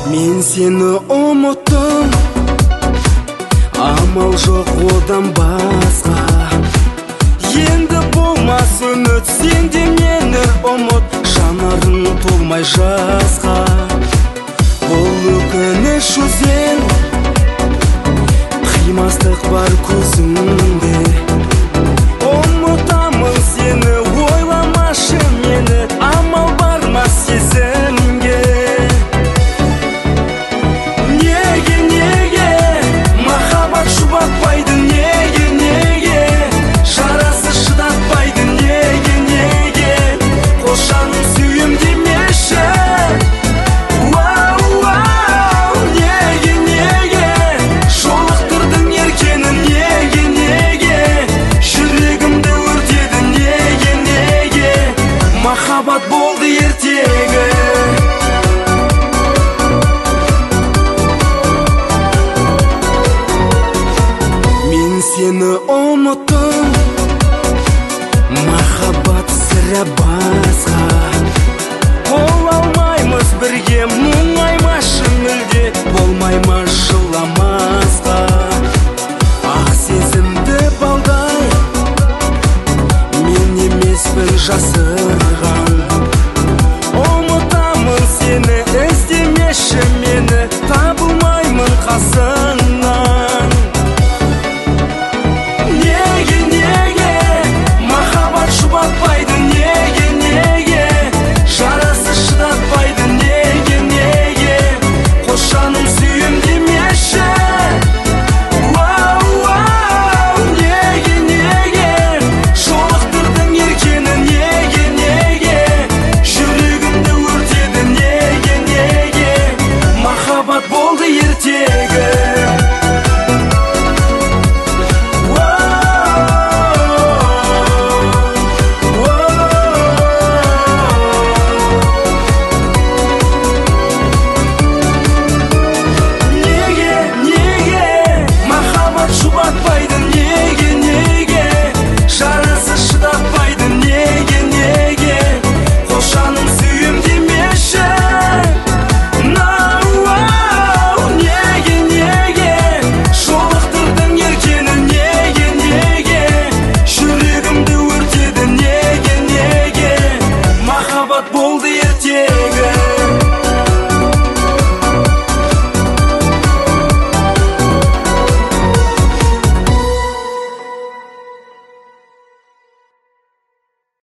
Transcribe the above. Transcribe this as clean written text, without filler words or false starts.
Мен сені ұмыттым, амал жоқ одан басқа. Енді болмас үміт, сен де мені ұмыт, жанарың толмай жасқа. Бұл өкініш өзен, қимастық бар көзіңде. Ұмытамын сені, ойламашы мені, амал бармас сезімге. Неге махаббат жұбатпайды, неге жарасы шыдатпайды, неге қос жаным сүйем демеші. Неге жолықтырдың еркені, неге жүрегімді өртеді, неге махаббат болды ертегі. Мен сені ұмыттым, махаббат сірә басқа. Бола алмаймыз бірге, мұңаймашы мүлде, болмайма жыламасқа. Ақ сезімді балдай, мен емеспін жасырған. Ұмытамын сені, іздемеші